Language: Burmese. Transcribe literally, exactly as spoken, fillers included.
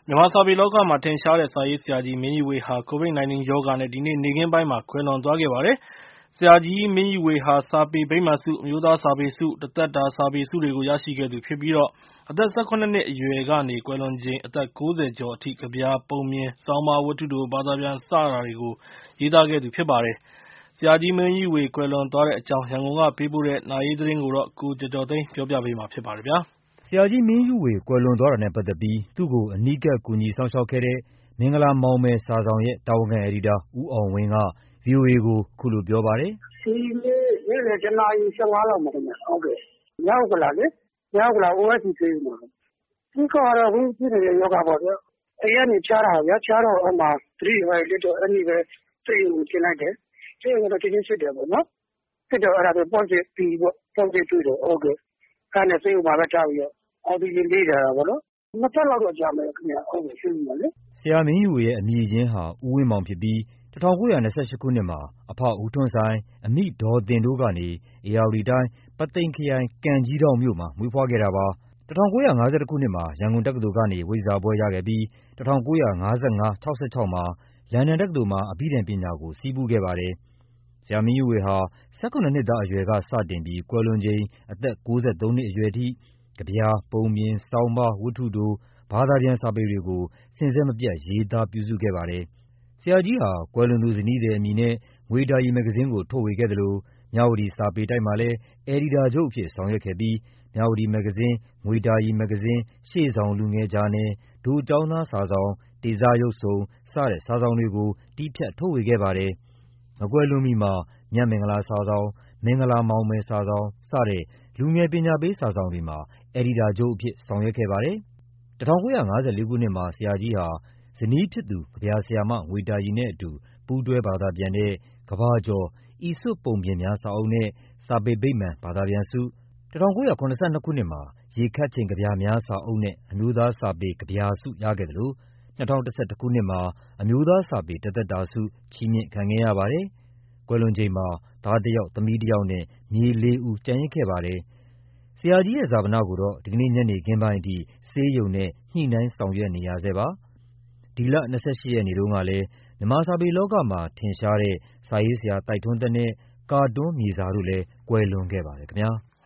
မြန်မာစာပေလောကမှာထင်ရှားတဲ့စာရေးဆရာကြီးမင်းကြီးဝေဟာ ကိုဗစ် ၁၉ ရောဂါနဲ့ဒီနေ့နေ့ခင်းပိုင်းမှာကွယ်လွန်သွားခဲ့ပါတယ်။ ဆရာကြီးမင်းကြီးဝေဟာ စာပေဗိမာန်ဆု၊ အမျိုးသားစာပေဆု၊ တသက်တာစာပေဆုတွေကိုရရှိခဲ့သူဖြစ်ပြီး အသက် ၁၇ နှစ်အရွယ်ကနေကွယ်လွန်ချိန် အသက် ၉၀ ကျော်အထိ ကဗျာ၊ ပုံပြင်၊ ဆောင်းပါး၊ ဝတ္ထုတို၊ ဘာသာပြန် စတာတွေကိုရေးသားခဲ့သူဖြစ်ပါတယ်။ ဆရာကြီးမင်းကြီးဝေကွယ်လွန်သွားတဲ့အကြောင်း ရန်ကုန်ကပေးပို့တဲ့နာရေးသတင်းကို ကိုကျော်ကျော်သိန်းကပြောပြပါမယ်။ ဆရာကြီးမင်းကြီးဝေကွယ်လွန်သွားတာနဲ့ပတ်သက်ပြီး သူ့ကိုအနီးကပ်ကူညီစောင့်ရှောက်ခဲ့တဲ့ မင်္ဂလာမောင်မယ်စာစောင်ရဲ့တာဝန်ခံအယ်ဒီတာ ဦးအောင်ဝင်းက ဗွီအိုအေကို အခုလိုပြောပါတယ်။ “ဒီနေ့နေ့လယ်တနာရီ ၁၅ လောက်မှာခင်ဗျ။ ဟုတ်ကဲ့။ မြောက်ဥက္ကလာလေ။ မြောက်ဥက္ကလာ အိုအက်စ်စီ ဆေးရုံမှာ။ အဓိကတော့ အခုဖြစ်နေတဲ့ရောဂါပေါ့ဗျာ။ အိမ်ကနေဖျားတာဗျာ။ ဖျားတော့အဲဒီမှာသတိတွေဘာတွေလစ်တော့ အဲဒီနေ့ပဲဆေးရုံကိုတင်လိုက်တယ်။ ဆေးရုံကတော့ချက်ချင်းစစ်တယ်ပေါ့နော်။ စစ်တော့အဲဒါ Positive ပေါ့။ Positive တွေ့တယ်။ ဟုတ်ကဲ့။ အဲဒါနဲ့ဆေးရုံမှာပဲထားပြီးတော့အောက်ဆီဂျင်ပေးထားတာပေါ့နော်။ နှစ်ပတ်လောက်တော့ကြာမယ်ခင်ဗျ။ ဟုတ်ကဲ့ဆေးရုံမှာလေ။ ” ဆရာမင်းကြီးဝေရဲ့အမည်ရင်းဟာ ဦးဝင်းမောင်ဖြစ်ပြီး ၁၉၂၈ ခုနှစ်မှာ အဖဦးထွန်းဆိုင်၊ အမိဒေါ်တင်တို့ကနေ ဧရာဝတီတိုင်း၊ ပုသိမ်ခရိုင် ကံကြီးထောင့်မြို့မှာမွေးဖွားခဲ့တာပါ။ ၁၉၅၁ ခုနှစ်မှာ ရန်ကုန်တက္ကသိုလ်ကနေ ဝိဇ္ဇာဘွဲ့ရခဲ့ပြီး ၁၉၅၅-၆၆ မှာ လန်ဒန်တက္ကသိုလ်မှာ အဘိဓမ္မာပညာကို ဆည်းပူးခဲ့ပါတယ်။ ဆရာမင်းကြီးဝေဟာ ၁၇ နှစ်သားအရွယ်ကစတင်ပြီး ကွယ်လွန်ချိန် အသက် ၉၃ နှစ်အရွယ်ထိ ကဗျာ၊ ပုံပြင်၊ ဆောင်းပါး၊ ဝတ္ထုတို၊ ဘာသာပြန်စာပေတွေကို စဉ်ဆက်မပြတ်ရေးသားပြုစုခဲ့ပါတယ်။ ဆရာကြီးဟာ ကွယ်လွန်သူဇနီးသည်အမည်နဲ့ ငွေတာရီမဂ္ဂဇင်းကိုထုတ်ဝေခဲ့သလို မြဝတီစာပေတိုက်မှာလည်း အယ်ဒီတာချုပ်အဖြစ်ဆောင်ရွက်ခဲ့ပြီး မြဝတီမဂ္ဂဇင်း၊ ငွေတာရီမဂ္ဂဇင်း၊ ရှေ့ဆောင်လူငယ်ဂျာနယ်၊ ဒိုကျောင်းသားစာစောင်၊ တေဇရုပ်ဆုံစတဲ့စာစောင်တွေကို တည်းဖြတ်ထုတ်ဝေခဲ့ပါတယ်။ မကွယ်လွန်မီမှာ မြတ်မင်္ဂလာစာစောင်၊ မင်္ဂလာမောင်မယ်စာစောင် စတဲ့လူငယ်ပညာပေးစာစောင်တွေမှာ အယ်ဒီတာချုပ်အဖြစ် ဆောင်ရွက်ခဲ့ပါတယ်။ ၁၉၅၄ ခုနှစ်မှာ ဆရာကြီးဟာ ဇနီးဖြစ်သူ ကဗျာဆရာမငွေတာရီနဲ့အတူ ပူးတွဲဘာသာပြန်တဲ့ ကမ္ဘာကျော် ဤစွတ်ပုံပြင်များစာအုပ်နဲ့ စာပေဗိမာန်ဘာသာပြန်ဆု၊ ၁၉၇၂ ခုနှစ်မှာ ရေခပ်ချိန်ကဗျာများစာအုပ်နဲ့ အမျိုးသားစာပေကဗျာဆုရခဲ့သလို ၂၀၁၁ ခုနှစ်မှာ အမျိုးသားစာပေတသက်တာဆု ချီးမြှင့်ခံခဲ့ရပါတယ်။ ကွယ်လွန်ချိန်မှာ သားတစ်ယောက်သမီးတစ်ယောက်နဲ့ မြေး လေးဦးကျန်ရစ်ခဲ့ပါတယ်။ ဆရာကြီးရဲ့ဈာပနကိုတော့ ဒီကနေ့ညနေခင်းပိုင်းအထိ ဆေးရုံနဲ့ညှိနှိုင်းဆောင်ရွက်နေရဆဲပါ။ ဒီလ ၂၈ ရက်နေ့တုန်းကလည်း မြန်မာစာပေလောကမှာထင်ရှားတဲ့ စာရေးဆရာသိုက်ထွန်းသက်နဲ့ ကာတွန်းမြေစာတို့လည်း ကွယ်လွန်ခဲ့ပါတယ်ခင်ဗျာ။